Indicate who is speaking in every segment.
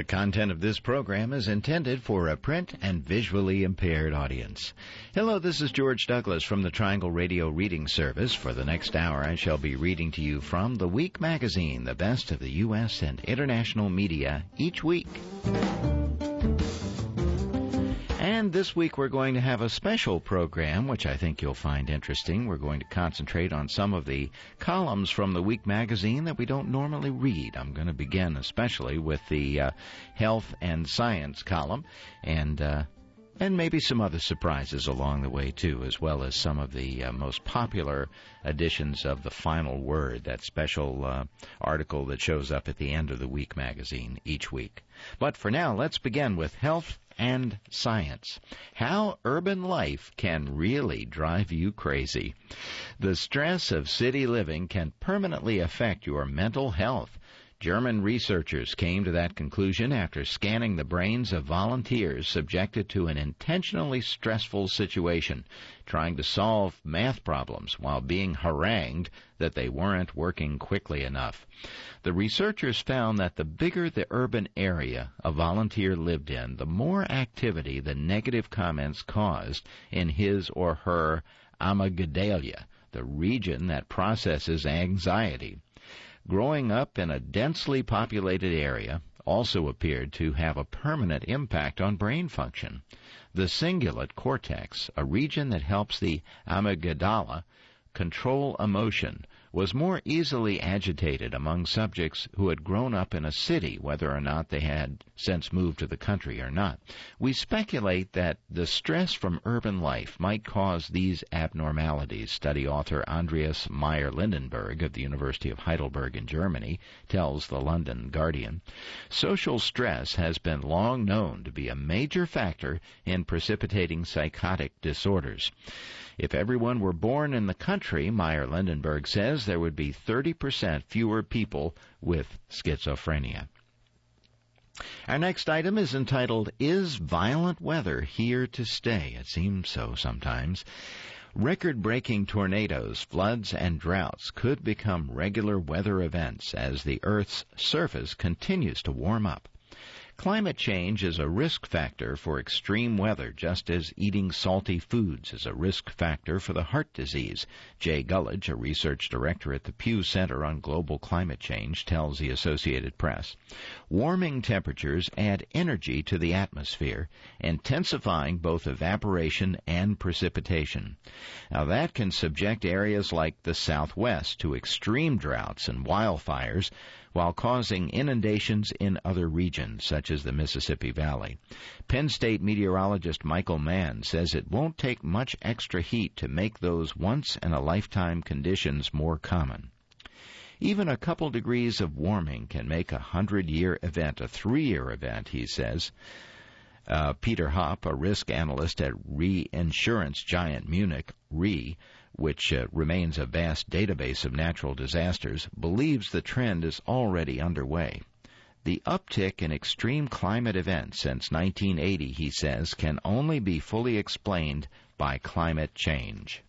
Speaker 1: content of this program is intended for a print and visually impaired audience. Hello, this is George Douglas from the Triangle Radio Reading Service. For the next hour, I shall be reading to you from The Week magazine, the best of the U.S. and international media each week. And this week we're going to have a special program, which I think you'll find interesting. We're going to concentrate on some of the columns from the Week magazine that we don't normally read. I'm going to begin especially with the health and science column, and maybe some other surprises along the way, too, as well as some of the most popular editions of The Final Word, that special article that shows up at the end of the Week magazine each week. But for now, let's begin with health and science. How urban life can really drive you crazy. The stress of city living can permanently affect your mental health. German researchers came to that conclusion after scanning the brains of volunteers subjected to an intentionally stressful situation, trying to solve math problems while being harangued that they weren't working quickly enough. The researchers found that the bigger the urban area a volunteer lived in, the more activity the negative comments caused in his or her amygdala, the region that processes anxiety. Growing up in a densely populated area also appeared to have a permanent impact on brain function. The cingulate cortex, a region that helps the amygdala control emotion, was more easily agitated among subjects who had grown up in a city, whether or not they had since moved to the country or not. We speculate that the stress from urban life might cause these abnormalities, study author Andreas Meyer-Lindenberg of the University of Heidelberg in Germany tells the London Guardian. Social stress has been long known to be a major factor in precipitating psychotic disorders. If everyone were born in the country, Meyer-Lindenberg says, there would be 30% fewer people with schizophrenia. Our next item is entitled, Is Violent Weather Here to Stay? It seems so sometimes. Record-breaking tornadoes, floods, and droughts could become regular weather events as the Earth's surface continues to warm up. Climate change is a risk factor for extreme weather, just as eating salty foods is a risk factor for the heart disease. Jay Gullidge, a research director at the Pew Center on Global Climate Change, tells the Associated Press. Warming temperatures add energy to the atmosphere, intensifying both evaporation and precipitation. Now that can subject areas like the Southwest to extreme droughts and wildfires, while causing inundations in other regions, such as the Mississippi Valley. Penn State meteorologist Michael Mann says it won't take much extra heat to make those once-in-a-lifetime conditions more common. Even a couple degrees of warming can make a 100-year event a 3-year event, he says. Peter Hopp, a risk analyst at reinsurance giant Munich Re, which remains a vast database of natural disasters, believes the trend is already underway. The uptick in extreme climate events since 1980, he says, can only be fully explained by climate change.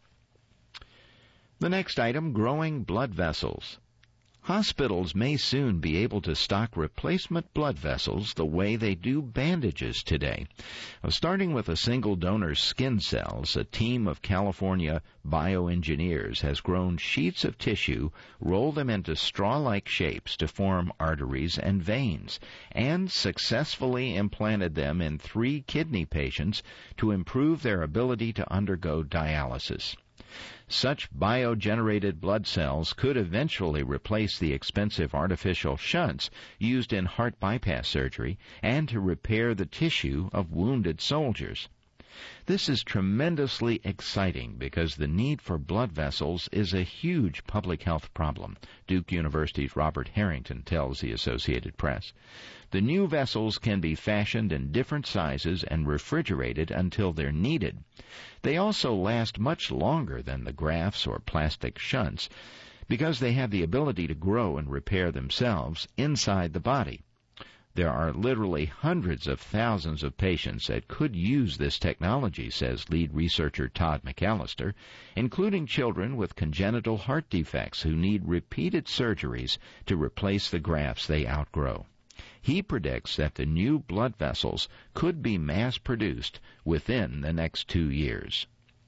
Speaker 1: The next item, growing blood vessels. Hospitals may soon be able to stock replacement blood vessels the way they do bandages today. Starting with a single donor's skin cells, a team of California bioengineers has grown sheets of tissue, rolled them into straw-like shapes to form arteries and veins, and successfully implanted them in 3 kidney patients to improve their ability to undergo dialysis. Such biogenerated blood cells could eventually replace the expensive artificial shunts used in heart bypass surgery and to repair the tissue of wounded soldiers. This is tremendously exciting because the need for blood vessels is a huge public health problem, Duke University's Robert Harrington tells the Associated Press. The new vessels can be fashioned in different sizes and refrigerated until they're needed. They also last much longer than the grafts or plastic shunts because they have the ability to grow and repair themselves inside the body. There are literally hundreds of thousands of patients that could use this technology, says lead researcher Todd McAllister, including children with congenital heart defects who need repeated surgeries to replace the grafts they outgrow. He predicts that the new blood vessels could be mass-produced within the next 2 years.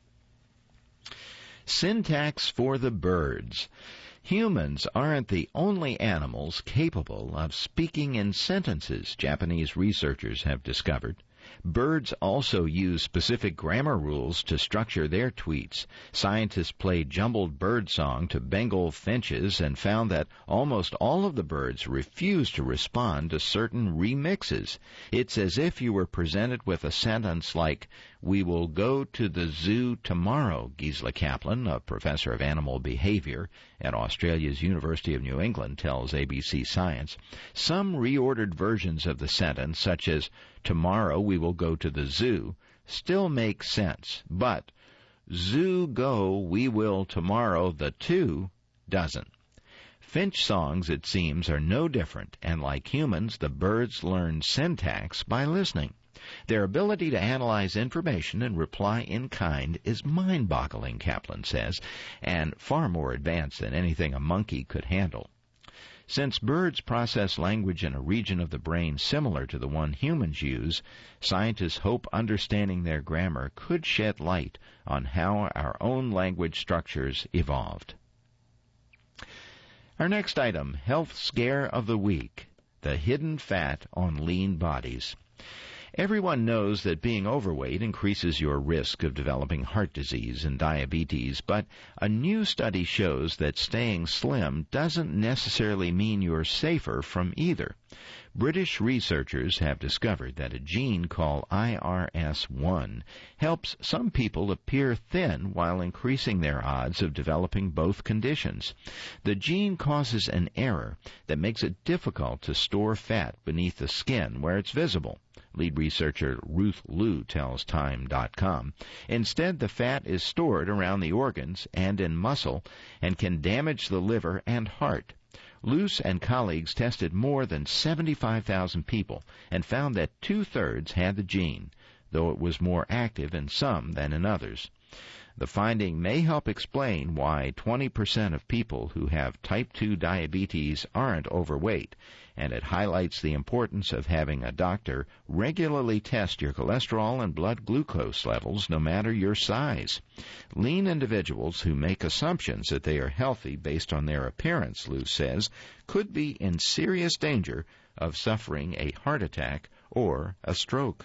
Speaker 1: Syntax for the birds. Humans aren't the only animals capable of speaking in sentences, Japanese researchers have discovered. Birds also use specific grammar rules to structure their tweets. Scientists played jumbled bird song to Bengal finches and found that almost all of the birds refused to respond to certain remixes. It's as if you were presented with a sentence like, "We will go to the zoo tomorrow," Gisela Kaplan, a professor of animal behavior at Australia's University of New England, tells ABC Science. Some reordered versions of the sentence, such as, "Tomorrow we will go to the zoo," still make sense, but "Zoo go we will tomorrow the two" doesn't. Finch songs, it seems, are no different, and like humans, the birds learn syntax by listening. Their ability to analyze information and reply in kind is mind-boggling, Kaplan says, and far more advanced than anything a monkey could handle. Since birds process language in a region of the brain similar to the one humans use, scientists hope understanding their grammar could shed light on how our own language structures evolved. Our next item, health scare of the week, the hidden fat on lean bodies. Everyone knows that being overweight increases your risk of developing heart disease and diabetes, but a new study shows that staying slim doesn't necessarily mean you're safer from either. British researchers have discovered that a gene called IRS1 helps some people appear thin while increasing their odds of developing both conditions. The gene causes an error that makes it difficult to store fat beneath the skin where it's visible. Lead researcher Ruth Liu tells Time.com. Instead, the fat is stored around the organs and in muscle and can damage the liver and heart. Luce and colleagues tested more than 75,000 people and found that 2/3 had the gene, though it was more active in some than in others. The finding may help explain why 20% of people who have type 2 diabetes aren't overweight, and it highlights the importance of having a doctor regularly test your cholesterol and blood glucose levels no matter your size. Lean individuals who make assumptions that they are healthy based on their appearance, Lou says, could be in serious danger of suffering a heart attack or a stroke.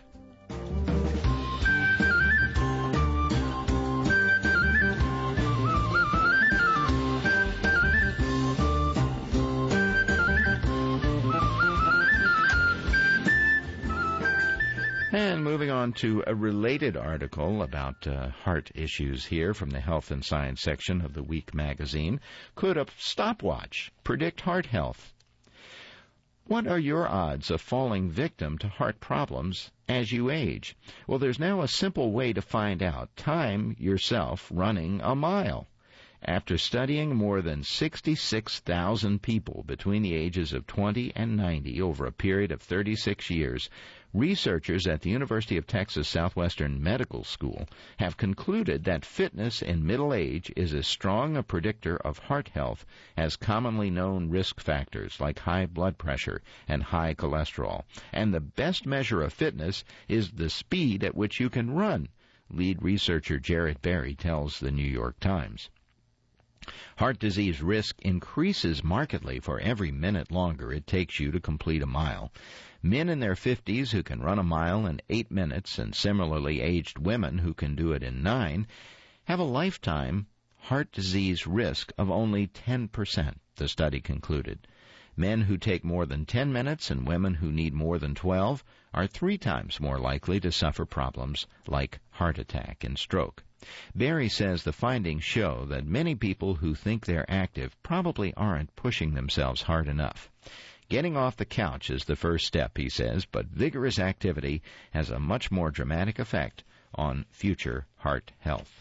Speaker 1: And moving on to a related article about heart issues here from the Health and Science section of the Week magazine. Could a stopwatch predict heart health? What are your odds of falling victim to heart problems as you age? Well, there's now a simple way to find out. Time yourself running a mile. After studying more than 66,000 people between the ages of 20 and 90 over a period of 36 years, researchers at the University of Texas Southwestern Medical School have concluded that fitness in middle age is as strong a predictor of heart health as commonly known risk factors like high blood pressure and high cholesterol. And the best measure of fitness is the speed at which you can run, lead researcher Jarrett Berry tells the New York Times. Heart disease risk increases markedly for every minute longer it takes you to complete a mile. Men in their 50s who can run a mile in 8 minutes and similarly aged women who can do it in 9 have a lifetime heart disease risk of only 10%, the study concluded. Men who take more than 10 minutes and women who need more than 12 are 3 times more likely to suffer problems like heart attack and stroke. Berry says the findings show that many people who think they're active probably aren't pushing themselves hard enough. Getting off the couch is the first step, he says, but vigorous activity has a much more dramatic effect on future heart health.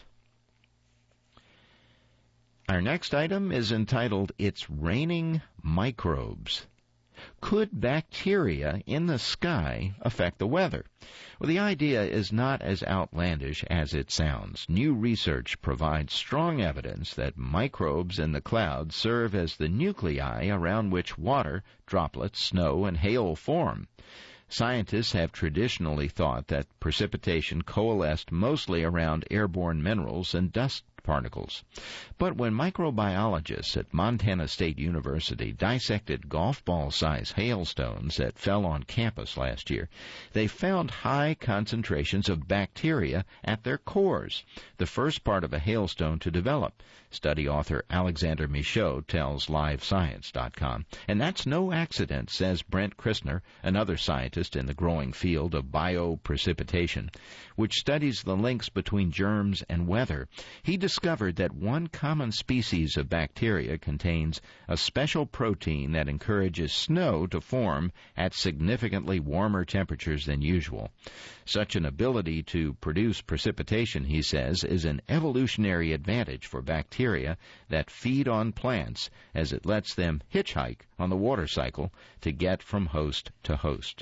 Speaker 1: Our next item is entitled, It's Raining Microbes. Could bacteria in the sky affect the weather? Well, the idea is not as outlandish as it sounds. New research provides strong evidence that microbes in the clouds serve as the nuclei around which water, droplets, snow, and hail form. Scientists have traditionally thought that precipitation coalesced mostly around airborne minerals and dust particles. But when microbiologists at Montana State University dissected golf ball-sized hailstones that fell on campus last year, they found high concentrations of bacteria at their cores, the first part of a hailstone to develop. Study author Alexander Michaud tells LiveScience.com. And that's no accident, says Brent Christner, another scientist in the growing field of bioprecipitation, which studies the links between germs and weather. He discovered that one common species of bacteria contains a special protein that encourages snow to form at significantly warmer temperatures than usual. Such an ability to produce precipitation, he says, is an evolutionary advantage for bacteria that feed on plants, as it lets them hitchhike on the water cycle to get from host to host.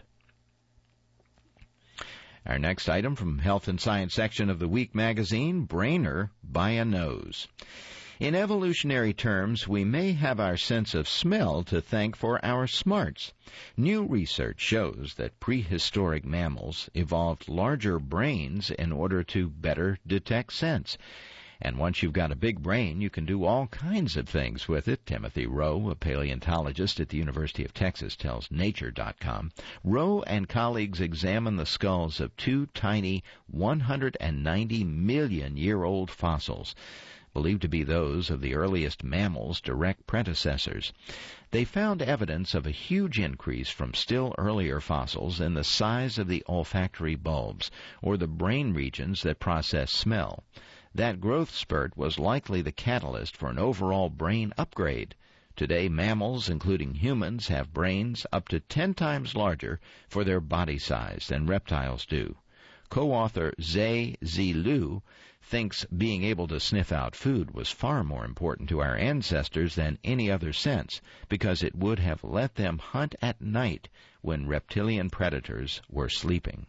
Speaker 1: Our next item from Health and Science section of the Week magazine, Brainer by a Nose. In evolutionary terms, we may have our sense of smell to thank for our smarts. New research shows that prehistoric mammals evolved larger brains in order to better detect scents. And once you've got a big brain, you can do all kinds of things with it. Timothy Rowe, a paleontologist at the University of Texas, tells Nature.com. Rowe and colleagues examined the skulls of two tiny 190-million-year-old fossils, believed to be those of the earliest mammals' direct predecessors. They found evidence of a huge increase from still earlier fossils in the size of the olfactory bulbs, or the brain regions that process smell. That growth spurt was likely the catalyst for an overall brain upgrade. Today, mammals, including humans, have brains up to 10 times larger for their body size than reptiles do. Co-author Zhe Zilu thinks being able to sniff out food was far more important to our ancestors than any other sense, because it would have let them hunt at night when reptilian predators were sleeping.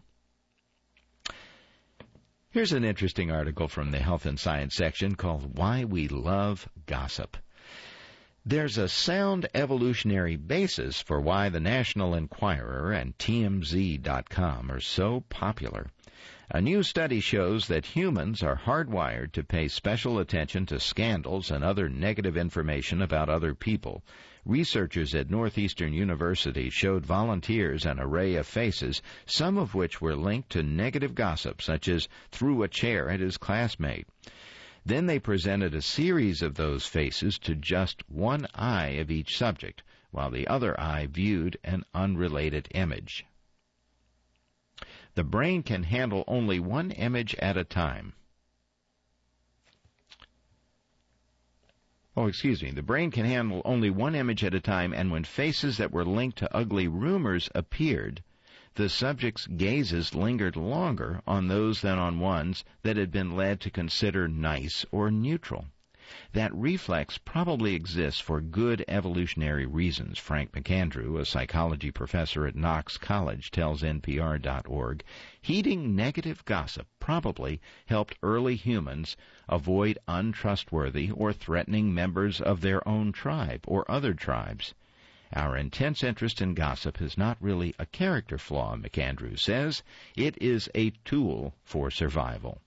Speaker 1: Here's an interesting article from the Health and Science section called Why We Love Gossip. There's a sound evolutionary basis for why the National Enquirer and TMZ.com are so popular. A new study shows that humans are hardwired to pay special attention to scandals and other negative information about other people. Researchers at Northeastern University showed volunteers an array of faces, some of which were linked to negative gossip, such as threw a chair at his classmate. Then they presented a series of those faces to just one eye of each subject, while the other eye viewed an unrelated image. The brain can handle only one image at a time. The brain can handle only one image at a time, and when faces that were linked to ugly rumors appeared, the subject's gazes lingered longer on those than on ones that had been led to consider nice or neutral. That reflex probably exists for good evolutionary reasons, Frank McAndrew, a psychology professor at Knox College, tells NPR.org. Heeding negative gossip probably helped early humans avoid untrustworthy or threatening members of their own tribe or other tribes. Our intense interest in gossip is not really a character flaw, McAndrew says. It is a tool for survival.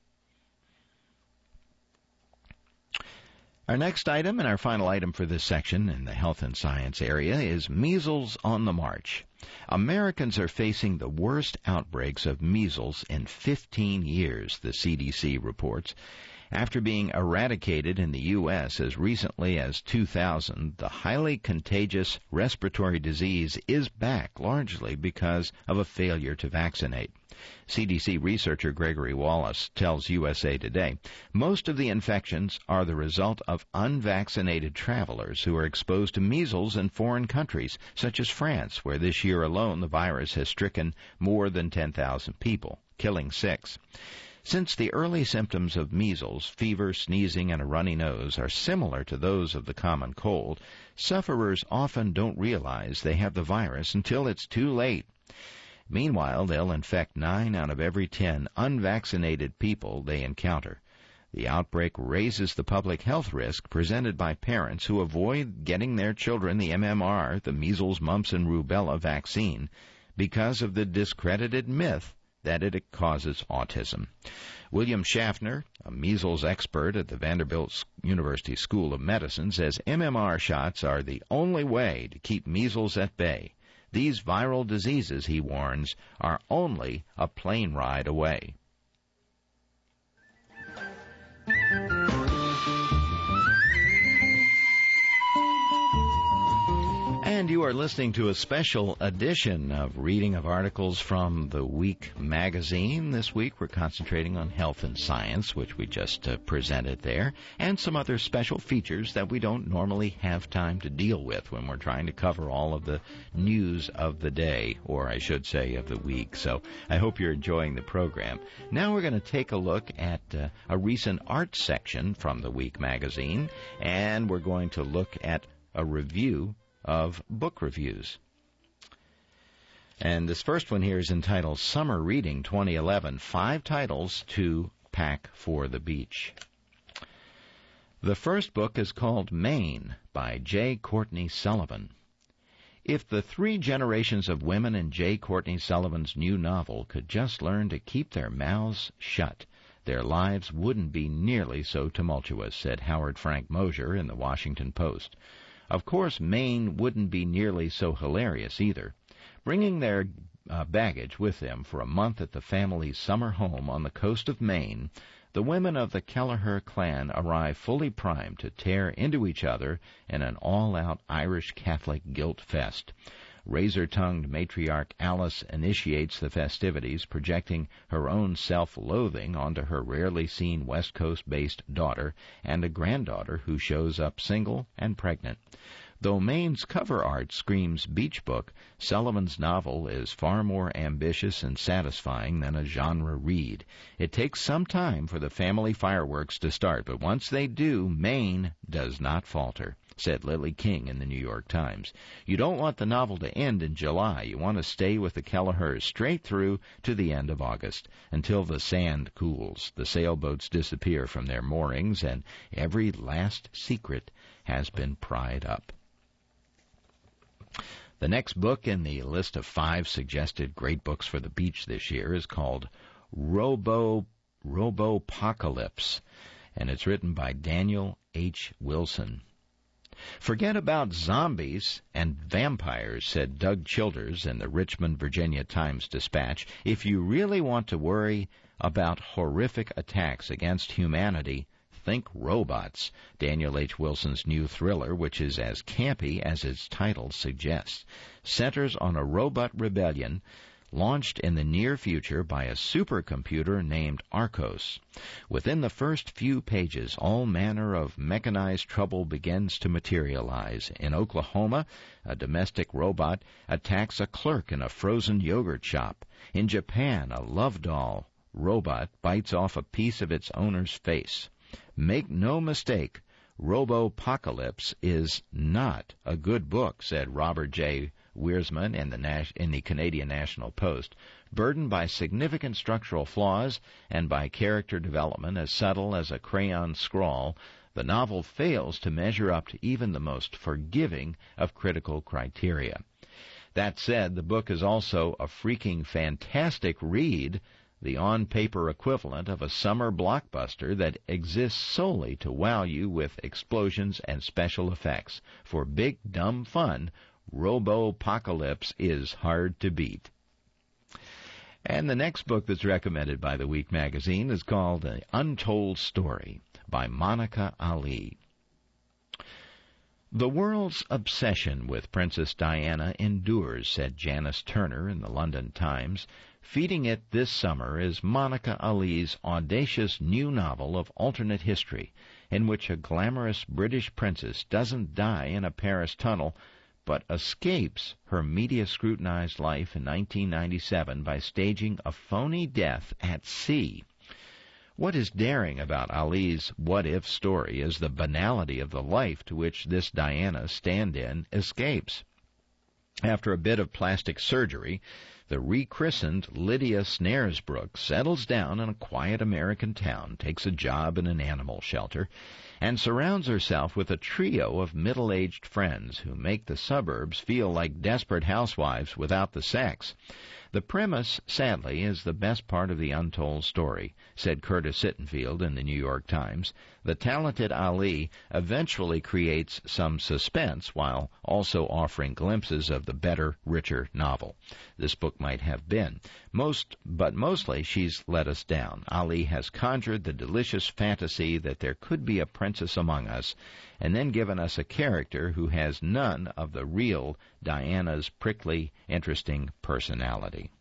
Speaker 1: Our next item, and our final item for this section in the health and science area, is measles on the march. Americans are facing the worst outbreaks of measles in 15 years, the CDC reports. After being eradicated in the U.S. as recently as 2000, the highly contagious respiratory disease is back largely because of a failure to vaccinate. CDC researcher Gregory Wallace tells USA Today, most of the infections are the result of unvaccinated travelers who are exposed to measles in foreign countries, such as France, where this year alone the virus has stricken more than 10,000 people, killing 6. Since the early symptoms of measles, fever, sneezing, and a runny nose, are similar to those of the common cold, sufferers often don't realize they have the virus until it's too late. Meanwhile, they'll infect 9 out of every 10 unvaccinated people they encounter. The outbreak raises the public health risk presented by parents who avoid getting their children the MMR, the measles, mumps, and rubella vaccine, because of the discredited myth that it causes autism. William Schaffner, a measles expert at the Vanderbilt University School of Medicine, says MMR shots are the only way to keep measles at bay. These viral diseases, he warns, are only a plane ride away. And you are listening to a special edition of Reading of Articles from the Week magazine. This week we're concentrating on health and science, which we just presented there, and some other special features that we don't normally have time to deal with when we're trying to cover all of the news of the day, or I should say of the week. So I hope you're enjoying the program. Now we're going to take a look at a recent art section from the Week magazine, and we're going to look at a review of book reviews. And this first one here is entitled Summer Reading 2011, 5 titles to pack for the beach. The first book is called Maine by J. Courtney Sullivan. If the 3 generations of women in J. Courtney Sullivan's new novel could just learn to keep their mouths shut, their lives wouldn't be nearly so tumultuous, said Howard Frank Mosier in the Washington Post. Of course, Maine wouldn't be nearly so hilarious either. Bringing their baggage with them for a month at the family's summer home on the coast of Maine, the women of the Kelleher clan arrive fully primed to tear into each other in an all-out Irish Catholic guilt fest. Razor-tongued matriarch Alice initiates the festivities, projecting her own self-loathing onto her rarely seen West Coast-based daughter and a granddaughter who shows up single and pregnant. Though Maine's cover art screams beach book, Sullivan's novel is far more ambitious and satisfying than a genre read. It takes some time for the family fireworks to start, but once they do, Maine does not falter, said Lily King in the New York Times. You don't want the novel to end in July. You want to stay with the Kellehers straight through to the end of August, until the sand cools, the sailboats disappear from their moorings, and every last secret has been pried up. The next book in the list of 5 suggested great books for the beach this year is called Robopocalypse, and it's written by Daniel H. Wilson. Forget about zombies and vampires, said Doug Childers in the Richmond, Virginia Times-Dispatch. If you really want to worry about horrific attacks against humanity, think robots. Daniel H. Wilson's new thriller, which is as campy as its title suggests, centers on a robot rebellion launched in the near future by a supercomputer named Arcos. Within the first few pages, all manner of mechanized trouble begins to materialize. In Oklahoma, a domestic robot attacks a clerk in a frozen yogurt shop. In Japan, a love doll robot bites off a piece of its owner's face. Make no mistake, Robopocalypse is not a good book, said Robert J. Wiersma in the Canadian National Post. Burdened by significant structural flaws and by character development as subtle as a crayon scrawl, the novel fails to measure up to even the most forgiving of critical criteria. That said, the book is also a freaking fantastic read, the on-paper equivalent of a summer blockbuster that exists solely to wow you with explosions and special effects. For big, dumb fun, Robopocalypse is hard to beat. And the next book that's recommended by the Week magazine is called The Untold Story by Monica Ali. The world's obsession with Princess Diana endures, said Janice Turner in the London Times. Feeding it this summer is Monica Ali's audacious new novel of alternate history, in which a glamorous British princess doesn't die in a Paris tunnel, but escapes her media-scrutinized life in 1997 by staging a phony death at sea. What is daring about Ali's what-if story is the banality of the life to which this Diana stand-in escapes. After a bit of plastic surgery, the rechristened Lydia Snaresbrook settles down in a quiet American town, takes a job in an animal shelter, and surrounds herself with a trio of middle-aged friends who make the suburbs feel like desperate housewives without the sex. The premise, sadly, is the best part of the untold story, said Curtis Sittenfeld in the New York Times. The talented Ali eventually creates some suspense while also offering glimpses of the better, richer novel this book might have been. But mostly she's let us down. Ali has conjured the delicious fantasy that there could be a princess among us, and then given us a character who has none of the real Diana's prickly, interesting personality.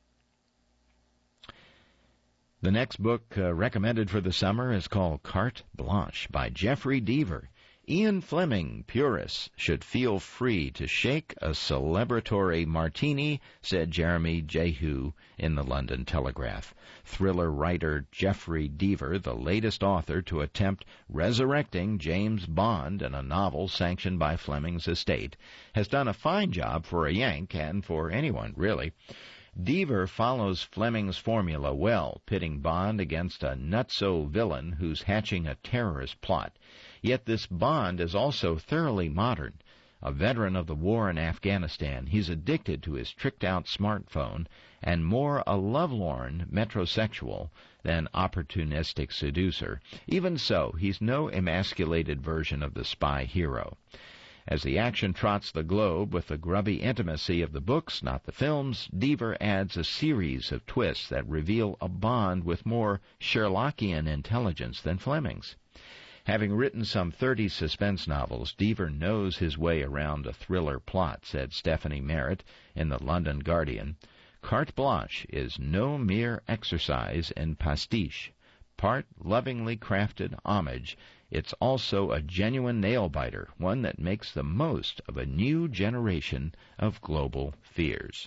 Speaker 1: The next book recommended for the summer is called Carte Blanche by Jeffrey Deaver. Ian Fleming, purists, should feel free to shake a celebratory martini, said Jeremy Jehu in the London Telegraph. Thriller writer Jeffrey Deaver, the latest author to attempt resurrecting James Bond in a novel sanctioned by Fleming's estate, has done a fine job for a Yank and for anyone, really. Deaver follows Fleming's formula well, pitting Bond against a nutso villain who's hatching a terrorist plot. Yet this Bond is also thoroughly modern. A veteran of the war in Afghanistan, he's addicted to his tricked-out smartphone and more a lovelorn metrosexual than opportunistic seducer. Even so, he's no emasculated version of the spy hero. As the action trots the globe with the grubby intimacy of the books, not the films, Deaver adds a series of twists that reveal a Bond with more Sherlockian intelligence than Fleming's. Having written some 30 suspense novels, Deaver knows his way around a thriller plot, said Stephanie Merritt in the London Guardian. Carte Blanche is no mere exercise in pastiche. Part lovingly crafted homage, it's also a genuine nail-biter, one that makes the most of a new generation of global fears.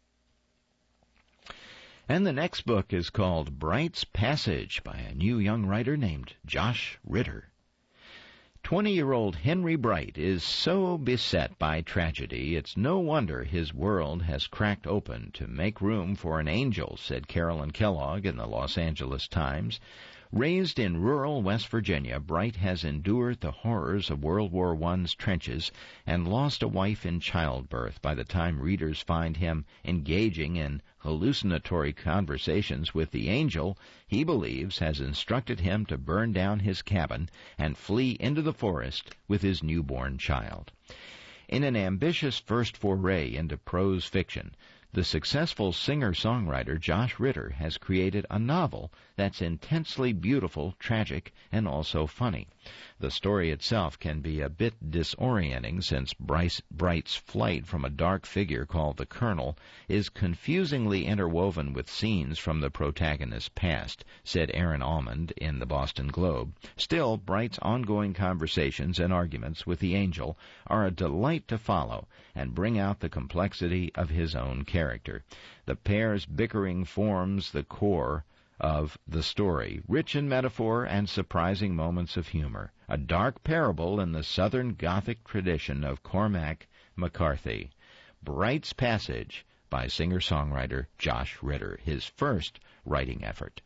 Speaker 1: And the next book is called Bright's Passage by a new young writer named Josh Ritter. 20-year-old Henry Bright is so beset by tragedy, it's no wonder his world has cracked open to make room for an angel, said Carolyn Kellogg in the Los Angeles Times. Raised in rural West Virginia, Bright has endured the horrors of World War I's trenches and lost a wife in childbirth by the time readers find him engaging in hallucinatory conversations with the angel he believes has instructed him to burn down his cabin and flee into the forest with his newborn child. In an ambitious first foray into prose fiction, the successful singer-songwriter Josh Ritter has created a novel that's intensely beautiful, tragic, and also funny. The story itself can be a bit disorienting since Bright's flight from a dark figure called the Colonel is confusingly interwoven with scenes from the protagonist's past, said Aaron Almond in the Boston Globe. Still, Bright's ongoing conversations and arguments with the angel are a delight to follow and bring out the complexity of his own character. The pair's bickering forms the core of the story, rich in metaphor and surprising moments of humor, a dark parable in the Southern Gothic tradition of Cormac McCarthy. Bright's Passage by singer-songwriter Josh Ritter, his first writing effort.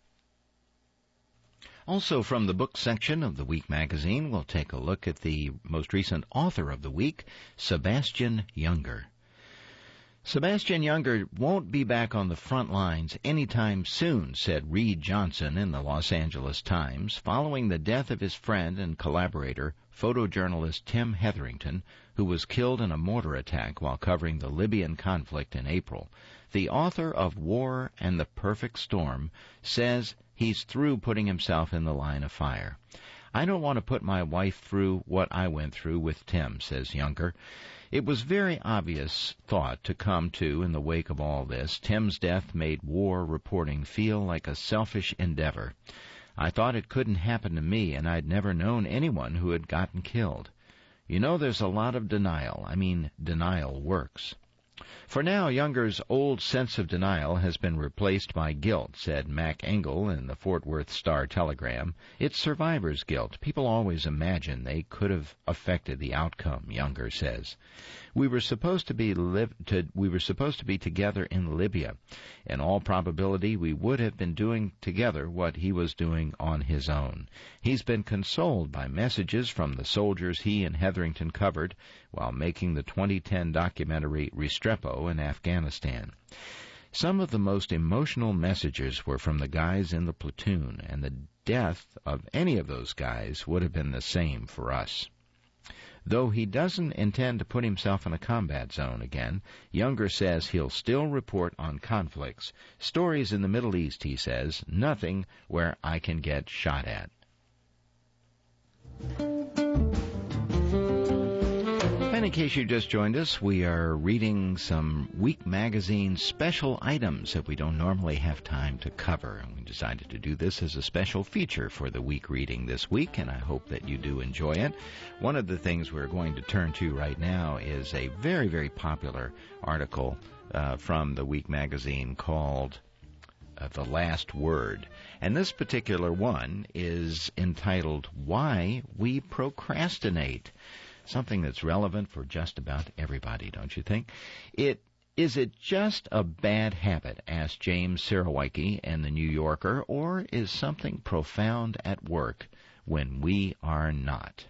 Speaker 1: Also from the book section of the Week magazine, we'll take a look at the most recent author of the week, Sebastian Junger. Sebastian Junger won't be back on the front lines anytime soon, said Reed Johnson in the Los Angeles Times, following the death of his friend and collaborator, photojournalist Tim Hetherington, who was killed in a mortar attack while covering the Libyan conflict in April. The author of War and the Perfect Storm says he's through putting himself in the line of fire. I don't want to put my wife through what I went through with Tim, says Junger. It was very obvious thought to come to in the wake of all this. Tim's death made war reporting feel like a selfish endeavor. I thought it couldn't happen to me, and I'd never known anyone who had gotten killed. You know, there's a lot of denial. Denial works. For now, Younger's old sense of denial has been replaced by guilt, said Mac Engel in the Fort Worth Star-Telegram. It's survivor's guilt. People always imagine they could have affected the outcome, Younger says. We were supposed to be together in Libya. In all probability, we would have been doing together what he was doing on his own. He's been consoled by messages from the soldiers he and Hetherington covered while making the 2010 documentary Restrepo in Afghanistan. Some of the most emotional messages were from the guys in the platoon, and the death of any of those guys would have been the same for us. Though he doesn't intend to put himself in a combat zone again, Younger says he'll still report on conflicts. Stories in the Middle East, he says, nothing where I can get shot at. And in case you just joined us, we are reading some Week Magazine special items that we don't normally have time to cover. And we decided to do this as a special feature for the week reading this week, and I hope that you do enjoy it. One of the things we're going to turn to right now is a very, very popular article from the Week Magazine called The Last Word. And this particular one is entitled, Why We Procrastinate. Something that's relevant for just about everybody, don't you think? Is it just a bad habit, asked James Sirowicki in the New Yorker, or is something profound at work when we are not?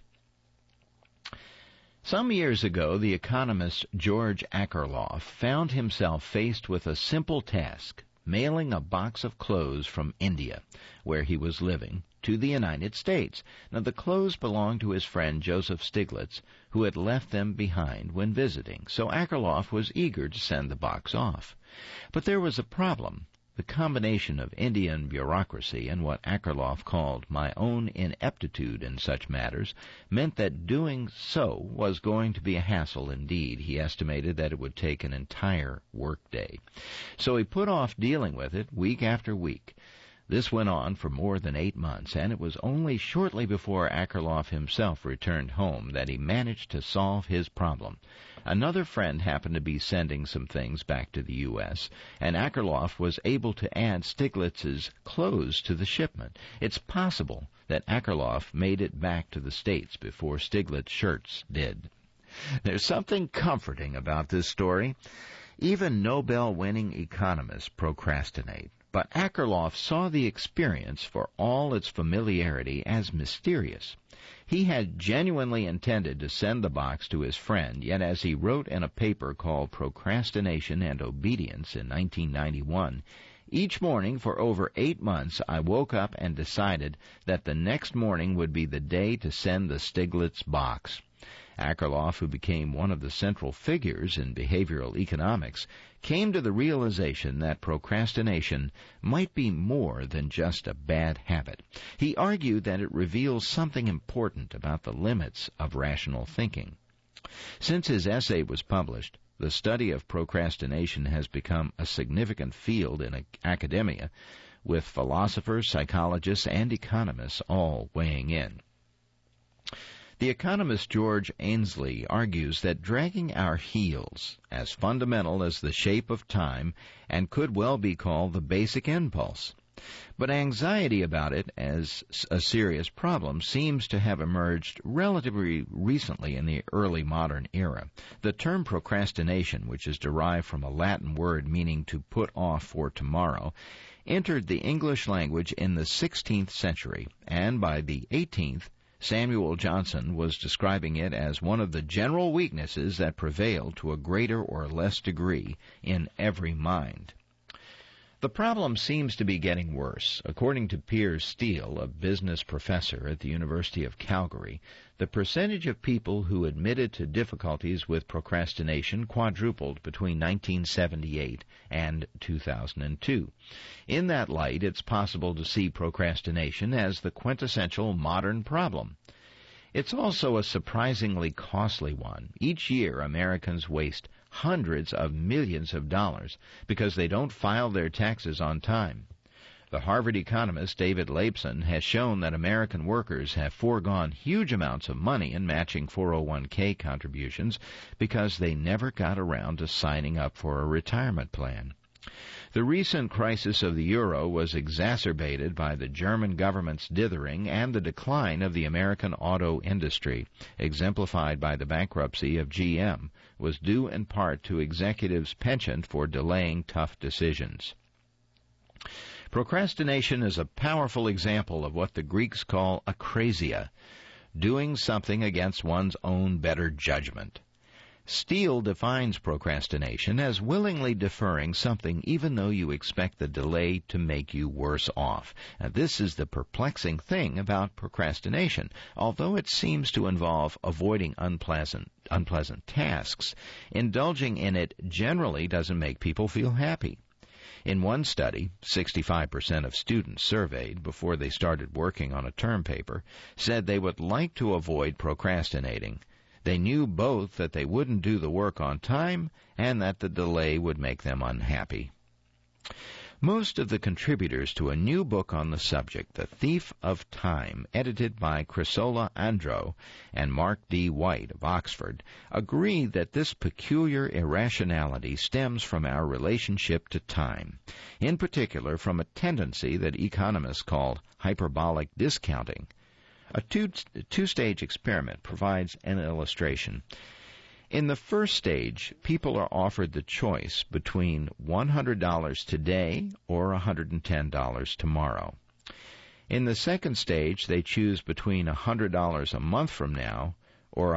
Speaker 1: Some years ago, the economist George Akerlof found himself faced with a simple task, mailing a box of clothes from India, where he was living, to the United States. Now, the clothes belonged to his friend Joseph Stiglitz, who had left them behind when visiting, so Akerlof was eager to send the box off. But there was a problem. The combination of Indian bureaucracy and what Akerlof called my own ineptitude in such matters meant that doing so was going to be a hassle indeed. He estimated that it would take an entire workday. So he put off dealing with it week after week. This went on for more than 8 months, and it was only shortly before Akerlof himself returned home that he managed to solve his problem. Another friend happened to be sending some things back to the U.S., and Akerlof was able to add Stiglitz's clothes to the shipment. It's possible that Akerlof made it back to the States before Stiglitz's shirts did. There's something comforting about this story. Even Nobel-winning economists procrastinate. But Akerlof saw the experience, for all its familiarity, as mysterious. He had genuinely intended to send the box to his friend, yet as he wrote in a paper called Procrastination and Obedience in 1991, each morning for over 8 months I woke up and decided that the next morning would be the day to send the Stiglitz box. Akerlof, who became one of the central figures in behavioral economics, came to the realization that procrastination might be more than just a bad habit. He argued that it reveals something important about the limits of rational thinking. Since his essay was published, the study of procrastination has become a significant field in academia, with philosophers, psychologists, and economists all weighing in. The economist George Ainsley argues that dragging our heels, as fundamental as the shape of time, and could well be called the basic impulse. But anxiety about it as a serious problem seems to have emerged relatively recently in the early modern era. The term procrastination, which is derived from a Latin word meaning to put off for tomorrow, entered the English language in the 16th century, and by the 18th, Samuel Johnson was describing it as one of the general weaknesses that prevail to a greater or less degree in every mind. The problem seems to be getting worse. According to Piers Steele, a business professor at the University of Calgary, the percentage of people who admitted to difficulties with procrastination quadrupled between 1978 and 2002. In that light, it's possible to see procrastination as the quintessential modern problem. It's also a surprisingly costly one. Each year, Americans waste hundreds of millions of dollars because they don't file their taxes on time. The Harvard economist David Laipson has shown that American workers have foregone huge amounts of money in matching 401k contributions because they never got around to signing up for a retirement plan. The recent crisis of the euro was exacerbated by the German government's dithering and the decline of the American auto industry, exemplified by the bankruptcy of GM, was due in part to executives' penchant for delaying tough decisions. Procrastination is a powerful example of what the Greeks call akrasia, doing something against one's own better judgment. Steele defines procrastination as willingly deferring something even though you expect the delay to make you worse off. Now, this is the perplexing thing about procrastination. Although it seems to involve avoiding unpleasant tasks, indulging in it generally doesn't make people feel happy. In one study, 65% of students surveyed before they started working on a term paper said they would like to avoid procrastinating. They knew both that they wouldn't do the work on time and that the delay would make them unhappy. Most of the contributors to a new book on the subject, The Thief of Time, edited by Chrysola Andro and Mark D. White of Oxford, agree that this peculiar irrationality stems from our relationship to time, in particular from a tendency that economists call hyperbolic discounting. A two-stage experiment provides an illustration. In the first stage, people are offered the choice between $100 today or $110 tomorrow. In the second stage, they choose between $100 a month from now or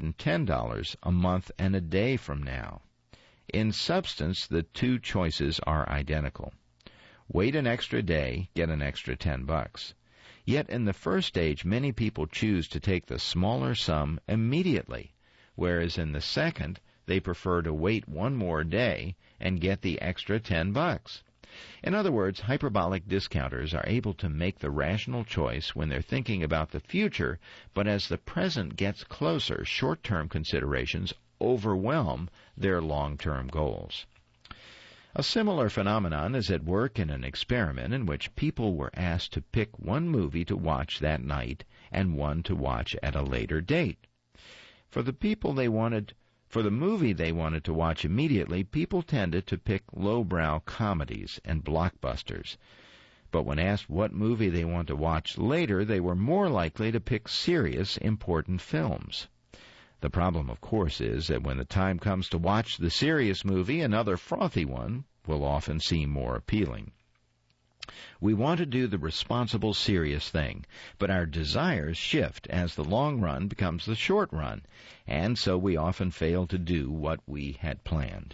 Speaker 1: $110 a month and a day from now. In substance, the two choices are identical. Wait an extra day, get an extra $10. Yet in the first stage, many people choose to take the smaller sum immediately, whereas in the second, they prefer to wait one more day and get the extra $10. In other words, hyperbolic discounters are able to make the rational choice when they're thinking about the future, but as the present gets closer, short-term considerations overwhelm their long-term goals. A similar phenomenon is at work in an experiment in which people were asked to pick one movie to watch that night and one to watch at a later date. For the movie they wanted to watch immediately, people tended to pick lowbrow comedies and blockbusters. But when asked what movie they want to watch later, they were more likely to pick serious, important films. The problem, of course, is that when the time comes to watch the serious movie, another frothy one will often seem more appealing. We want to do the responsible, serious thing, but our desires shift as the long run becomes the short run, and so we often fail to do what we had planned.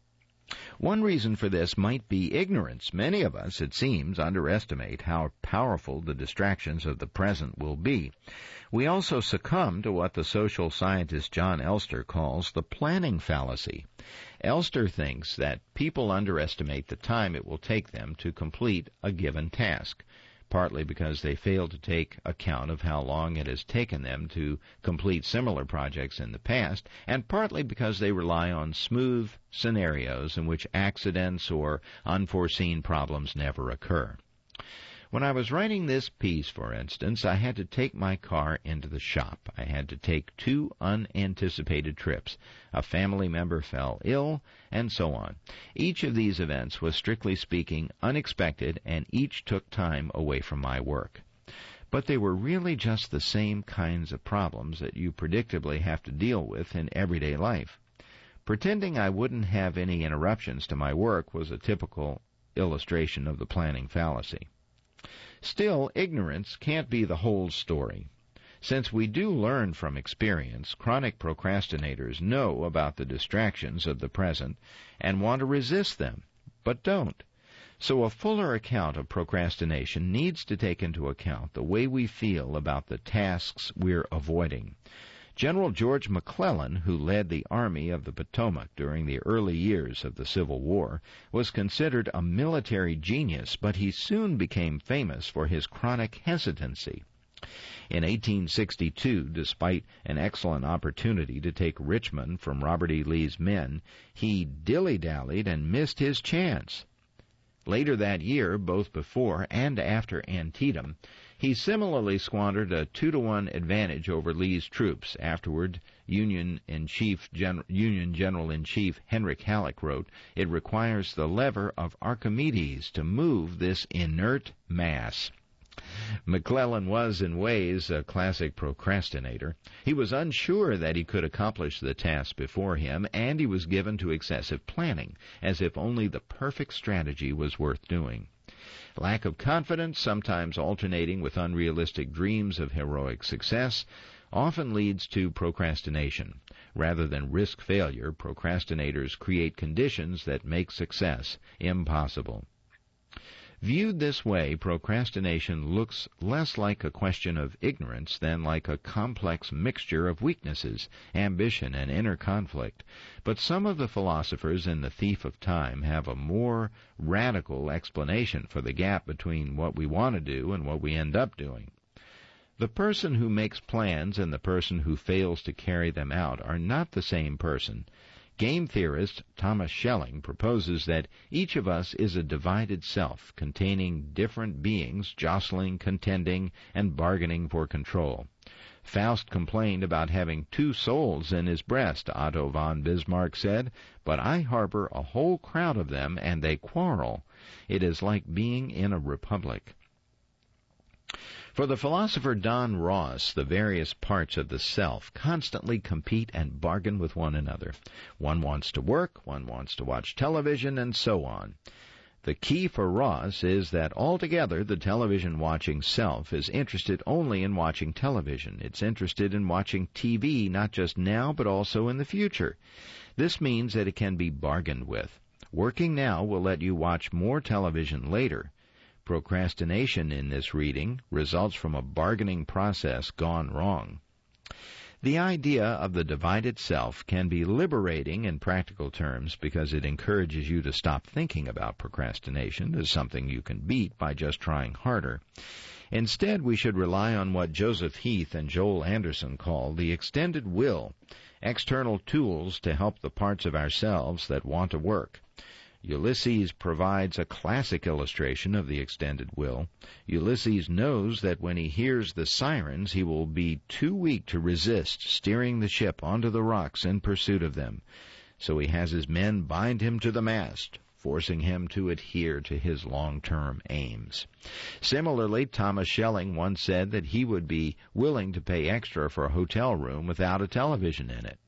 Speaker 1: One reason for this might be ignorance. Many of us, it seems, underestimate how powerful the distractions of the present will be. We also succumb to what the social scientist John Elster calls the planning fallacy. Elster thinks that people underestimate the time it will take them to complete a given task, partly because they fail to take account of how long it has taken them to complete similar projects in the past, and partly because they rely on smooth scenarios in which accidents or unforeseen problems never occur. When I was writing this piece, for instance, I had to take my car into the shop. I had to take 2 unanticipated trips. A family member fell ill, and so on. Each of these events was, strictly speaking, unexpected, and each took time away from my work. But they were really just the same kinds of problems that you predictably have to deal with in everyday life. Pretending I wouldn't have any interruptions to my work was a typical illustration of the planning fallacy. Still, ignorance can't be the whole story. Since we do learn from experience, chronic procrastinators know about the distractions of the present and want to resist them, but don't. So a fuller account of procrastination needs to take into account the way we feel about the tasks we're avoiding. General George McClellan, who led the Army of the Potomac during the early years of the Civil War, was considered a military genius, but he soon became famous for his chronic hesitancy. In 1862, despite an excellent opportunity to take Richmond from Robert E. Lee's men, he dilly-dallied and missed his chance. Later that year, both before and after Antietam, he similarly squandered a 2-to-1 advantage over Lee's troops. Afterward, Union General-in-Chief Henrik Halleck wrote, "It requires the lever of Archimedes to move this inert mass." McClellan was, in ways, a classic procrastinator. He was unsure that he could accomplish the task before him, and he was given to excessive planning, as if only the perfect strategy was worth doing. Lack of confidence, sometimes alternating with unrealistic dreams of heroic success, often leads to procrastination. Rather than risk failure, procrastinators create conditions that make success impossible. Viewed this way, procrastination looks less like a question of ignorance than like a complex mixture of weaknesses, ambition, and inner conflict. But some of the philosophers in The Thief of Time have a more radical explanation for the gap between what we want to do and what we end up doing. The person who makes plans and the person who fails to carry them out are not the same person. Game theorist Thomas Schelling proposes that each of us is a divided self containing different beings jostling, contending, and bargaining for control. Faust complained about having 2 souls in his breast, Otto von Bismarck said, "But I harbor a whole crowd of them, and they quarrel. It is like being in a republic." For the philosopher Don Ross, the various parts of the self constantly compete and bargain with one another. One wants to work, one wants to watch television, and so on. The key for Ross is that altogether the television-watching self is interested only in watching television. It's interested in watching TV not just now but also in the future. This means that it can be bargained with. Working now will let you watch more television later. Procrastination in this reading results from a bargaining process gone wrong. The idea of the divided self can be liberating in practical terms because it encourages you to stop thinking about procrastination as something you can beat by just trying harder. Instead, we should rely on what Joseph Heath and Joel Anderson call the extended will, external tools to help the parts of ourselves that want to work. Ulysses provides a classic illustration of the extended will. Ulysses knows that when he hears the sirens, he will be too weak to resist steering the ship onto the rocks in pursuit of them. So he has his men bind him to the mast, forcing him to adhere to his long-term aims. Similarly, Thomas Schelling once said that he would be willing to pay extra for a hotel room without a television in it.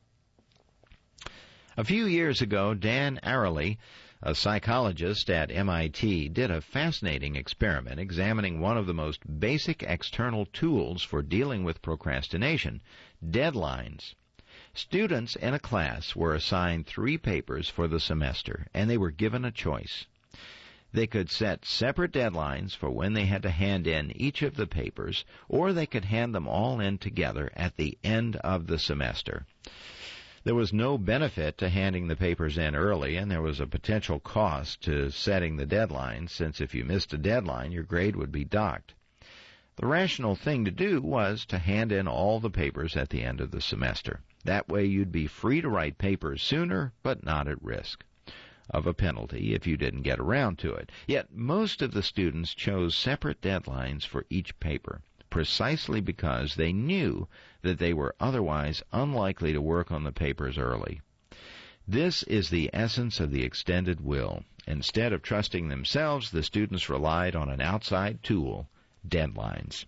Speaker 1: A few years ago, Dan Ariely, a psychologist at MIT, did a fascinating experiment examining one of the most basic external tools for dealing with procrastination, deadlines. Students in a class were assigned 3 papers for the semester, and they were given a choice. They could set separate deadlines for when they had to hand in each of the papers, or they could hand them all in together at the end of the semester. There was no benefit to handing the papers in early, and there was a potential cost to setting the deadline, since if you missed a deadline, your grade would be docked. The rational thing to do was to hand in all the papers at the end of the semester. That way you'd be free to write papers sooner, but not at risk of a penalty if you didn't get around to it. Yet most of the students chose separate deadlines for each paper, precisely because they knew that they were otherwise unlikely to work on the papers early. This is the essence of the extended will. Instead of trusting themselves, the students relied on an outside tool, deadlines.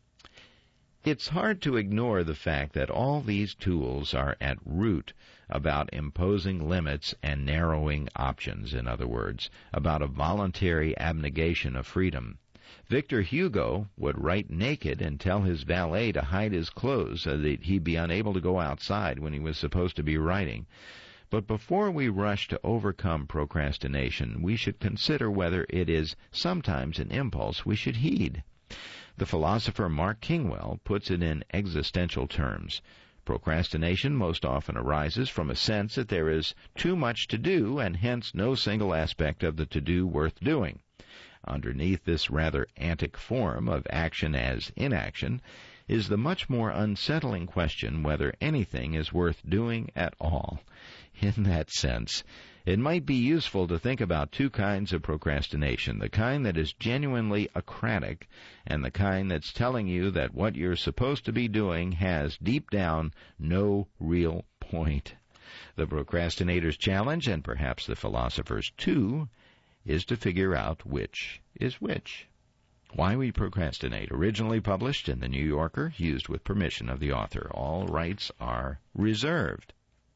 Speaker 1: It's hard to ignore the fact that all these tools are at root about imposing limits and narrowing options, in other words, about a voluntary abnegation of freedom. Victor Hugo would write naked and tell his valet to hide his clothes so that he'd be unable to go outside when he was supposed to be writing. But before we rush to overcome procrastination, we should consider whether it is sometimes an impulse we should heed. The philosopher Mark Kingwell puts it in existential terms. Procrastination most often arises from a sense that there is too much to do and hence no single aspect of the to-do worth doing. Underneath this rather antic form of action as inaction is the much more unsettling question whether anything is worth doing at all. In that sense, It might be useful to think about two kinds of procrastination, the kind that is genuinely acratic and the kind that's telling you that what you're supposed to be doing has, deep down, no real point. The procrastinator's challenge, and perhaps the philosopher's too, is to figure out which is which. Why We Procrastinate, originally published in The New Yorker, used with permission of the author. All rights are reserved.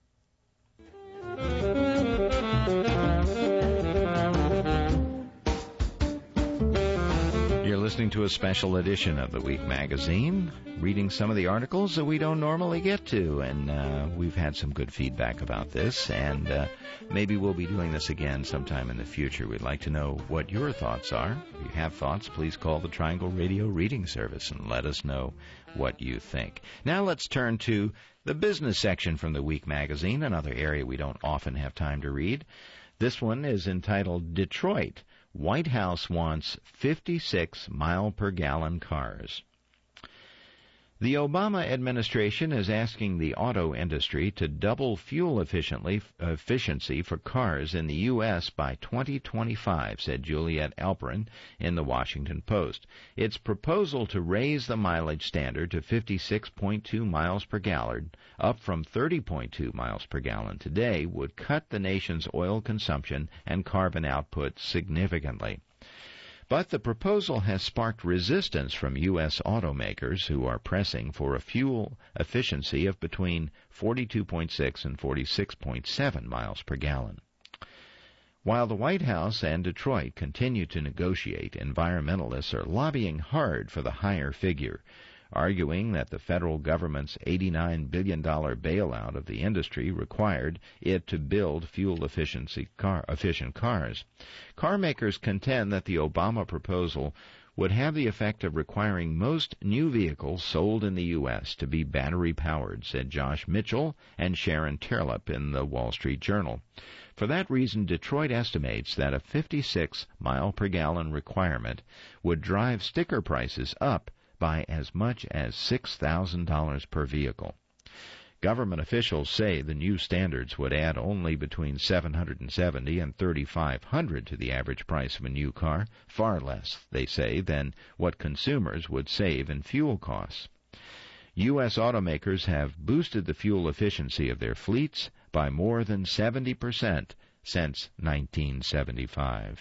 Speaker 1: You're listening to a special edition of the Week Magazine, reading some of the articles that we don't normally get to, and we've had some good feedback about this, and maybe we'll be doing this again sometime in the future. We'd like to know what your thoughts are. If you have thoughts, please call the Triangle Radio Reading Service and let us know what you think. Now let's turn to the business section from the Week Magazine, another area we don't often have time to read. This one is entitled Detroit. White House wants 56 mile-per-gallon cars. The Obama administration is asking the auto industry to double fuel efficiency for cars in the U.S. by 2025, said Juliette Alperin in the Washington Post. Its proposal to raise the mileage standard to 56.2 miles per gallon, up from 30.2 miles per gallon today, would cut the nation's oil consumption and carbon output significantly. But the proposal has sparked resistance from U.S. automakers who are pressing for a fuel efficiency of between 42.6 and 46.7 miles per gallon. While the White House and Detroit continue to negotiate, environmentalists are lobbying hard for the higher figure, arguing that the federal government's $89 billion bailout of the industry required it to build fuel-efficient cars. Car makers contend that the Obama proposal would have the effect of requiring most new vehicles sold in the U.S. to be battery-powered, said Josh Mitchell and Sharon Terlip in the Wall Street Journal. For that reason, Detroit estimates that a 56-mile-per-gallon requirement would drive sticker prices up by as much as $6,000 per vehicle. Government officials say the new standards would add only between $770 and $3,500 to the average price of a new car, far less, they say, than what consumers would save in fuel costs. U.S. automakers have boosted the fuel efficiency of their fleets by more than 70% since 1975.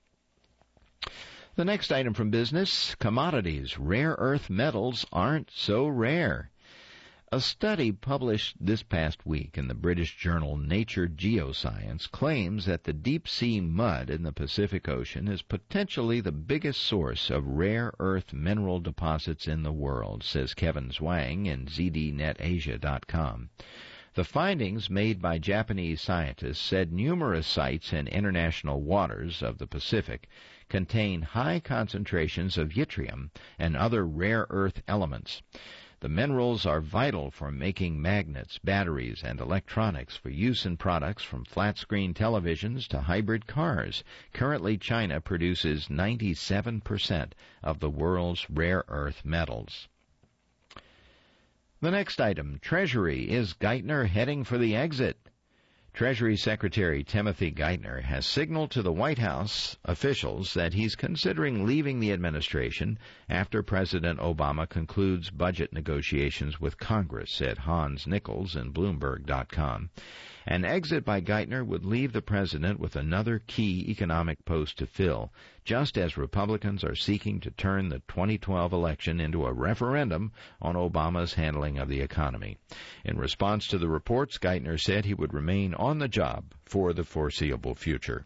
Speaker 1: The next item from business, commodities. Rare earth metals aren't so rare. A study published this past week in the British journal Nature Geoscience claims that the deep-sea mud in the Pacific Ocean is potentially the biggest source of rare earth mineral deposits in the world, says Kevin Zhuang in ZDNetAsia.com. The findings made by Japanese scientists said numerous sites in international waters of the Pacific contain high concentrations of yttrium and other rare earth elements. The minerals are vital for making magnets, batteries, and electronics for use in products from flat-screen televisions to hybrid cars. Currently, China produces 97% of the world's rare earth metals. The next item, Treasury. Is Geithner heading for the exit? Treasury Secretary Timothy Geithner has signaled to the White House officials that he's considering leaving the administration after President Obama concludes budget negotiations with Congress, said Hans Nichols in Bloomberg.com. An exit by Geithner would leave the president with another key economic post to fill, just as Republicans are seeking to turn the 2012 election into a referendum on Obama's handling of the economy. In response to the reports, Geithner said he would remain on the job for the foreseeable future.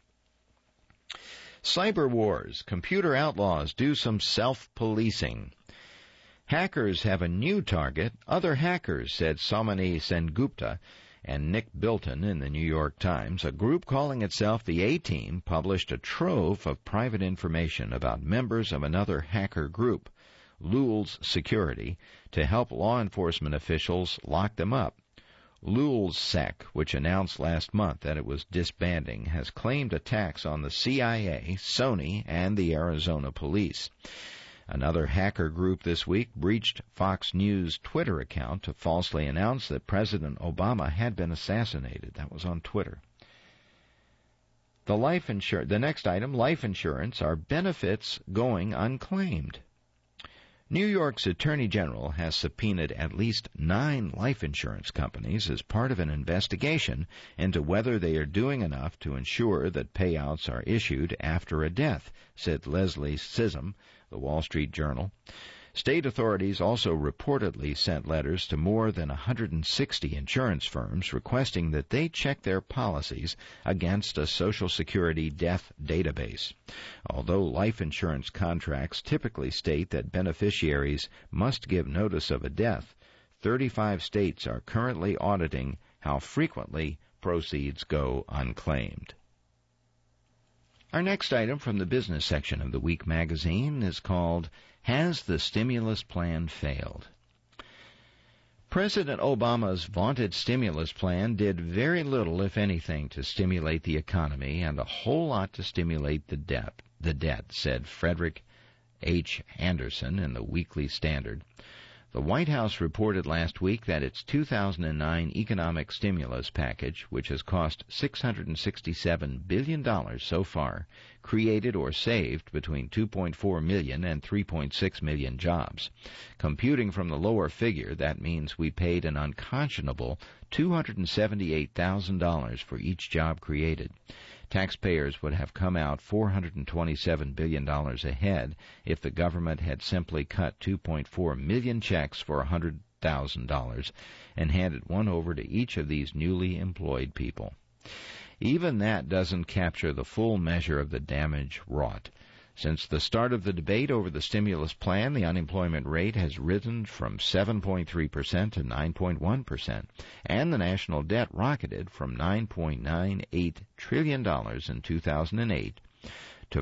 Speaker 1: Cyber wars. Computer outlaws do some self-policing. Hackers have a new target, other hackers, said Somani Sengupta and Nick Bilton in the New York Times. A group calling itself the A-Team published a trove of private information about members of another hacker group, Lulz Security, to help law enforcement officials lock them up. Lulzsec, which announced last month that it was disbanding, has claimed attacks on the CIA, Sony, and the Arizona police. Another hacker group this week breached Fox News' Twitter account to falsely announce that President Obama had been assassinated. That was on Twitter. The next item, life insurance, are benefits going unclaimed. New York's Attorney General has subpoenaed at least 9 life insurance companies as part of an investigation into whether they are doing enough to ensure that payouts are issued after a death, said Leslie Sissom, the Wall Street Journal. State authorities also reportedly sent letters to more than 160 insurance firms requesting that they check their policies against a Social Security death database. Although life insurance contracts typically state that beneficiaries must give notice of a death, 35 states are currently auditing how frequently proceeds go unclaimed. Our next item from the business section of the Week magazine is called, Has the Stimulus Plan Failed? President Obama's vaunted stimulus plan did very little, if anything, to stimulate the economy and a whole lot to stimulate the debt, said Frederick H. Anderson in the Weekly Standard. The White House reported last week that its 2009 economic stimulus package, which has cost $667 billion so far, created or saved between 2.4 million and 3.6 million jobs. Computing from the lower figure, that means we paid an unconscionable $278,000 for each job created. Taxpayers would have come out $427 billion ahead if the government had simply cut 2.4 million checks for $100,000 and handed one over to each of these newly employed people. Even that doesn't capture the full measure of the damage wrought. Since the start of the debate over the stimulus plan, the unemployment rate has risen from 7.3% to 9.1%, and the national debt rocketed from $9.98 trillion in 2008 to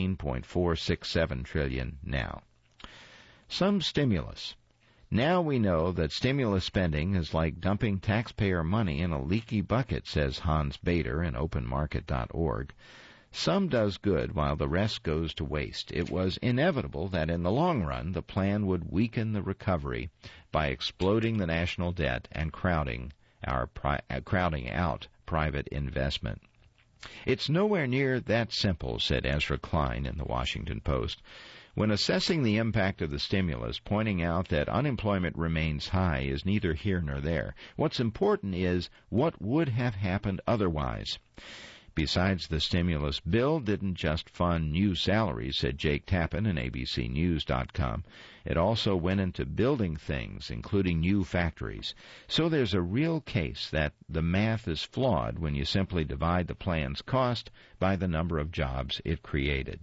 Speaker 1: $14.467 trillion now. Some stimulus. Now we know that stimulus spending is like dumping taxpayer money in a leaky bucket, says Hans Bader in openmarket.org. Some does good while the rest goes to waste. It was inevitable that in the long run the plan would weaken the recovery by exploding the national debt and crowding out private investment. It's nowhere near that simple, said Ezra Klein in the Washington Post. When assessing the impact of the stimulus, pointing out that unemployment remains high is neither here nor there. What's important is what would have happened otherwise. Besides, the stimulus bill didn't just fund new salaries, said Jake Tappan in ABCNews.com. It also went into building things, including new factories. So there's a real case that the math is flawed when you simply divide the plan's cost by the number of jobs it created.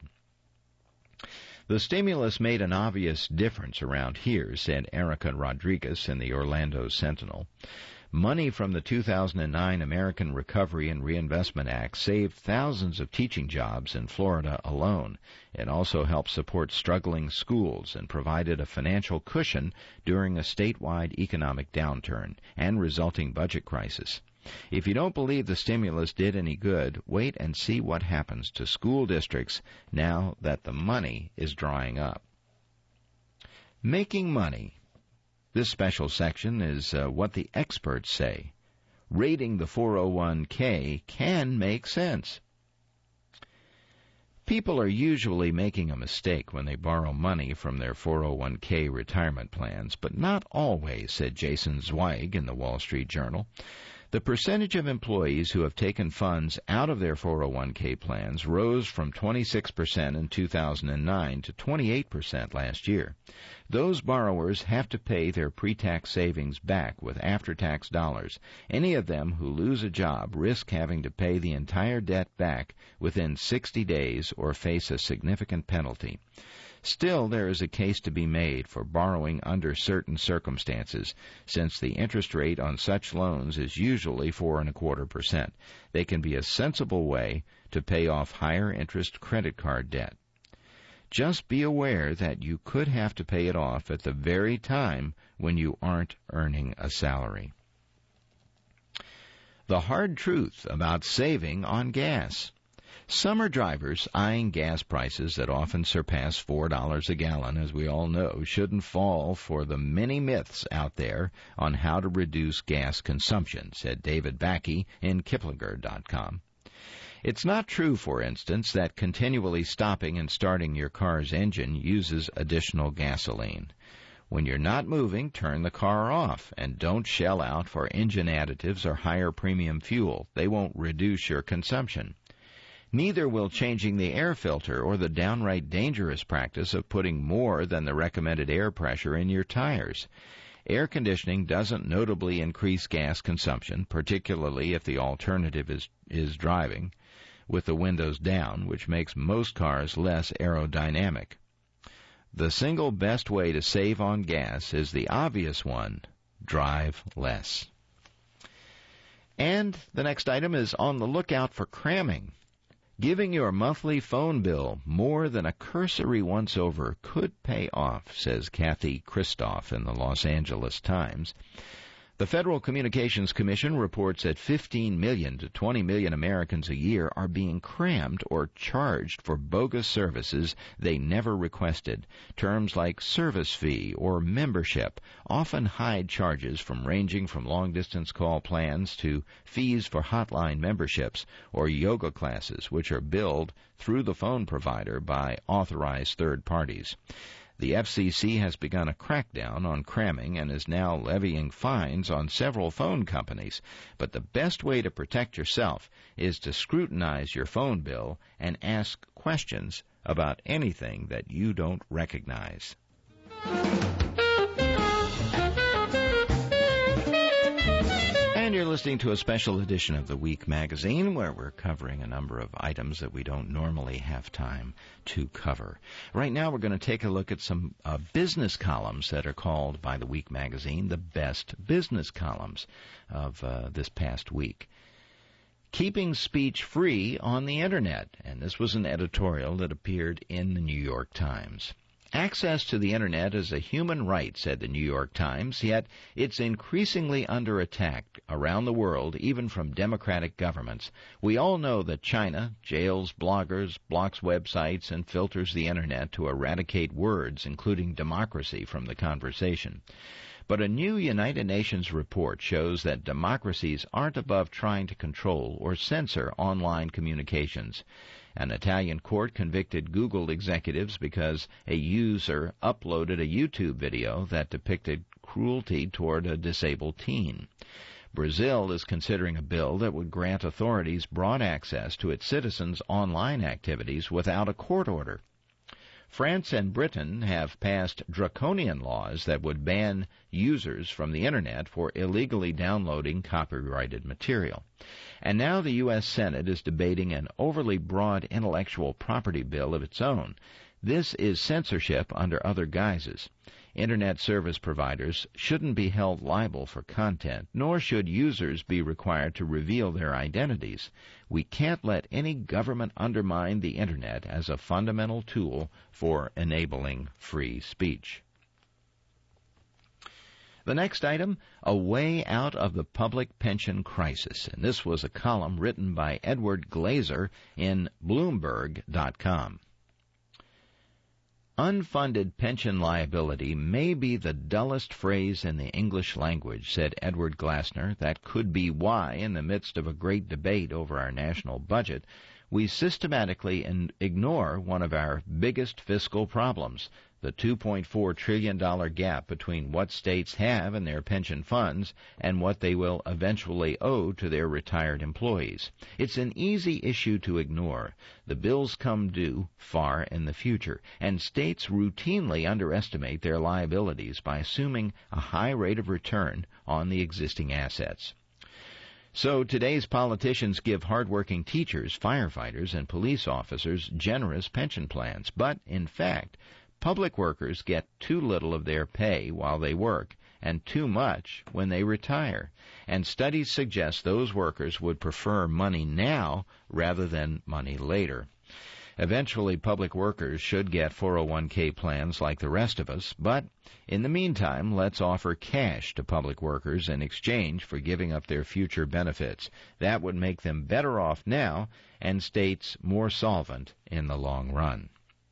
Speaker 1: The stimulus made an obvious difference around here, said Erica Rodriguez in the Orlando Sentinel. Money from the 2009 American Recovery and Reinvestment Act saved thousands of teaching jobs in Florida alone. It also helped support struggling schools and provided a financial cushion during a statewide economic downturn and resulting budget crisis. If you don't believe the stimulus did any good, wait and see what happens to school districts now that the money is drying up. Making money. This special section is what the experts say. Rating the 401k can make sense. People are usually making a mistake when they borrow money from their 401k retirement plans, but not always, said Jason Zweig in the Wall Street Journal. The percentage of employees who have taken funds out of their 401k plans rose from 26% in 2009 to 28% last year. Those borrowers have to pay their pre-tax savings back with after-tax dollars. Any of them who lose a job risk having to pay the entire debt back within 60 days or face a significant penalty. Still, there is a case to be made for borrowing under certain circumstances, since the interest rate on such loans is usually 4.25%. They can be a sensible way to pay off higher interest credit card debt. Just be aware that you could have to pay it off at the very time when you aren't earning a salary. The hard truth about saving on gas. Summer drivers eyeing gas prices that often surpass $4 a gallon, as we all know, shouldn't fall for the many myths out there on how to reduce gas consumption, said David Backey in Kiplinger.com. It's not true, for instance, that continually stopping and starting your car's engine uses additional gasoline. When you're not moving, turn the car off and don't shell out for engine additives or higher premium fuel. They won't reduce your consumption. Neither will changing the air filter or the downright dangerous practice of putting more than the recommended air pressure in your tires. Air conditioning doesn't notably increase gas consumption, particularly if the alternative is driving with the windows down, which makes most cars less aerodynamic. The single best way to save on gas is the obvious one: drive less. And the next item is on the lookout for cramming. Giving your monthly phone bill more than a cursory once-over could pay off, says Kathy Christoff in the Los Angeles Times. The Federal Communications Commission reports that 15 million to 20 million Americans a year are being crammed or charged for bogus services they never requested. Terms like service fee or membership often hide charges ranging from long-distance call plans to fees for hotline memberships or yoga classes, which are billed through the phone provider by authorized third parties. The FCC has begun a crackdown on cramming and is now levying fines on several phone companies. But the best way to protect yourself is to scrutinize your phone bill and ask questions about anything that you don't recognize. And you're listening to a special edition of the Week magazine where we're covering a number of items that we don't normally have time to cover. Right now we're going to take a look at some business columns that are called by the Week magazine the best business columns of this past week. Keeping speech free on the Internet, and this was an editorial that appeared in the New York Times. Access to the Internet is a human right, said the New York Times, yet it's increasingly under attack around the world, even from democratic governments. We all know that China jails bloggers, blocks websites, and filters the Internet to eradicate words, including democracy, from the conversation. But a new United Nations report shows that democracies aren't above trying to control or censor online communications. An Italian court convicted Google executives because a user uploaded a YouTube video that depicted cruelty toward a disabled teen. Brazil is considering a bill that would grant authorities broad access to its citizens' online activities without a court order. France and Britain have passed draconian laws that would ban users from the Internet for illegally downloading copyrighted material. And now the U.S. Senate is debating an overly broad intellectual property bill of its own. This is censorship under other guises. Internet service providers shouldn't be held liable for content, nor should users be required to reveal their identities. We can't let any government undermine the Internet as a fundamental tool for enabling free speech. The next item, a way out of the public pension crisis. And this was a column written by Edward Glazer in Bloomberg.com. Unfunded pension liability may be the dullest phrase in the English language, said Edward Glassner. That could be why, in the midst of a great debate over our national budget, we systematically ignore one of our biggest fiscal problems, the $2.4 trillion gap between what states have in their pension funds and what they will eventually owe to their retired employees. It's an easy issue to ignore. The bills come due far in the future, and states routinely underestimate their liabilities by assuming a high rate of return on the existing assets. So today's politicians give hardworking teachers, firefighters, and police officers generous pension plans. But, in fact, public workers get too little of their pay while they work and too much when they retire. And studies suggest those workers would prefer money now rather than money later. Eventually, public workers should get 401k plans like the rest of us, but in the meantime, let's offer cash to public workers in exchange for giving up their future benefits. That would make them better off now and states more solvent in the long run.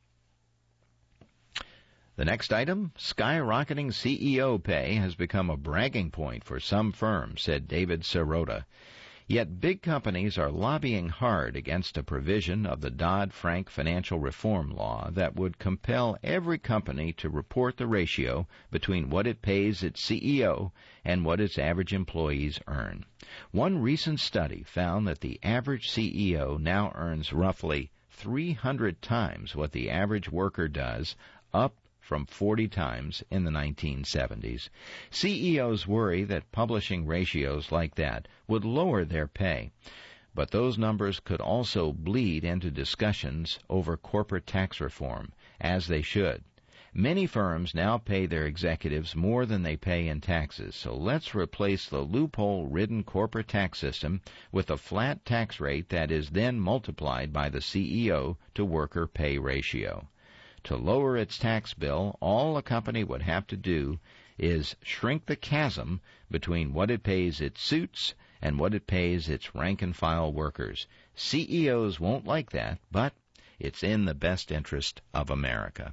Speaker 1: The next item, skyrocketing CEO pay has become a bragging point for some firms, said David Sirota. Yet big companies are lobbying hard against a provision of the Dodd-Frank financial reform law that would compel every company to report the ratio between what it pays its CEO and what its average employees earn. One recent study found that the average CEO now earns roughly 300 times what the average worker does, up from 40 times in the 1970s. CEOs worry that publishing ratios like that would lower their pay. But those numbers could also bleed into discussions over corporate tax reform, as they should. Many firms now pay their executives more than they pay in taxes, so let's replace the loophole-ridden corporate tax system with a flat tax rate that is then multiplied by the CEO to worker pay ratio. To lower its tax bill, all a company would have to do is shrink the chasm between what it pays its suits and what it pays its rank-and-file workers. CEOs won't like that, but it's in the best interest of America.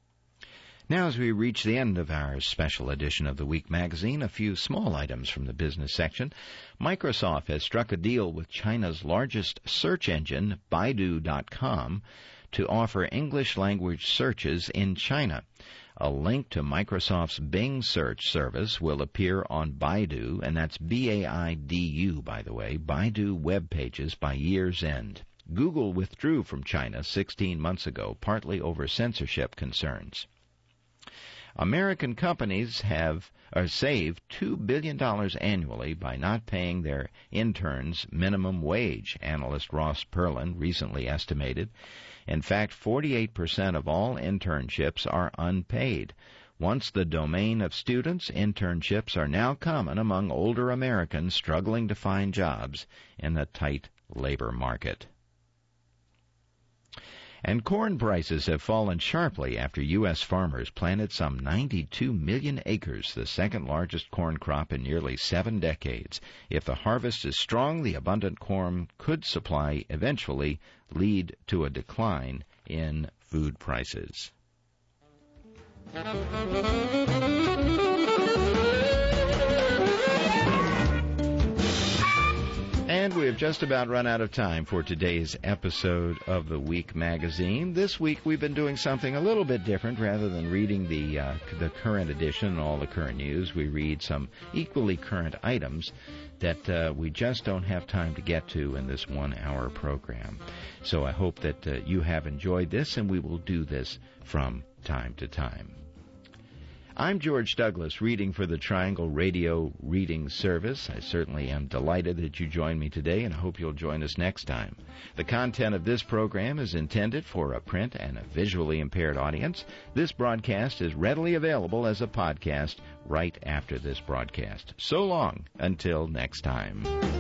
Speaker 1: Now, as we reach the end of our special edition of the Week magazine, a few small items from the business section. Microsoft has struck a deal with China's largest search engine, Baidu.com, to offer English-language searches in China. A link to Microsoft's Bing search service will appear on Baidu, and that's B-A-I-D-U, by the way, Baidu web pages by year's end. Google withdrew from China 16 months ago, partly over censorship concerns. American companies have saved $2 billion annually by not paying their interns minimum wage, analyst Ross Perlin recently estimated. In fact, 48% of all internships are unpaid. Once the domain of students, internships are now common among older Americans struggling to find jobs in the tight labor market. And corn prices have fallen sharply after U.S. farmers planted some 92 million acres, the second largest corn crop in nearly 7 decades. If the harvest is strong, the abundant corn could supply eventually lead to a decline in food prices. And we have just about run out of time for today's episode of the Week magazine. This week we've been doing something a little bit different. Rather than reading the current edition and all the current news, we read some equally current items that we just don't have time to get to in this 1-hour program. So I hope that you have enjoyed this, and we will do this from time to time. I'm George Douglas, reading for the Triangle Radio Reading Service. I certainly am delighted that you joined me today, and I hope you'll join us next time. The content of this program is intended for a print and a visually impaired audience. This broadcast is readily available as a podcast right after this broadcast. So long until next time.